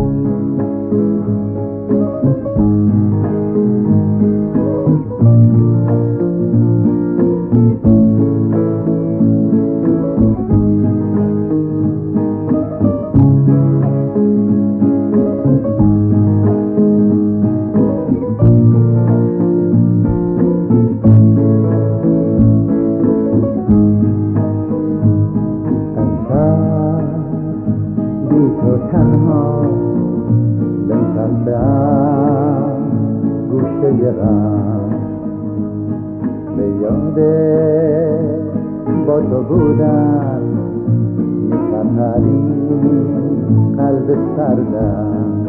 تنها بنشستم گوشه غم، به یاد با تو بودن میخطری قلب سردم،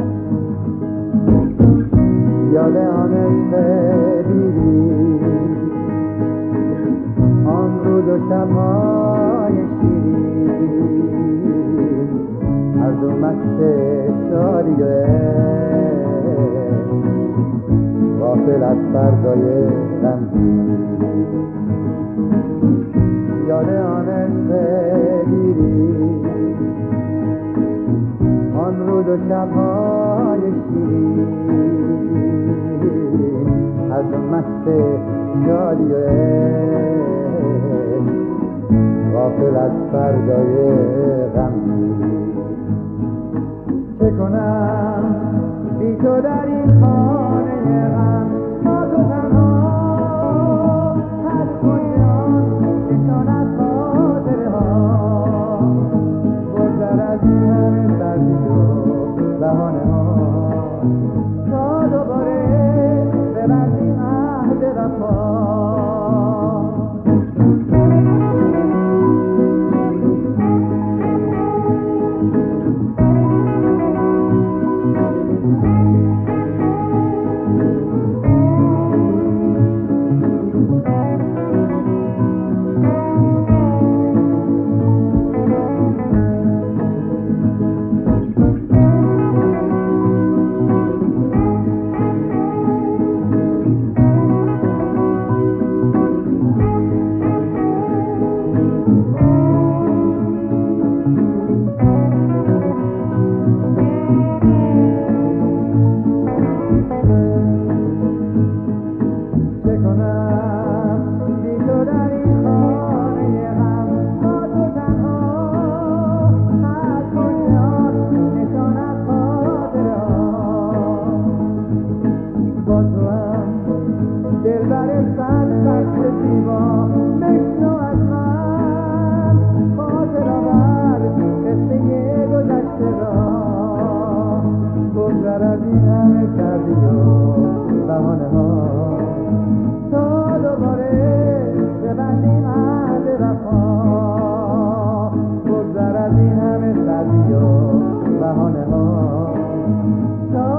یاد آن عشق دیری، آن روز و شب‌های شیرین، هر دو مست شادی و عشق، غافل از فردای غمگین. یاد آن عشق دیری، آن روز و شب‌های شیرین، هر دو مست شادی و عشق، غافل از فردای غمگین. چه کنم بی تو در این خانه غم، با تو تنها هست کنیان نشان از خاطره ها، گذر از این همه سردی و بهانه ها، تا دوباره ببندیم عهد وفا. بهانه ها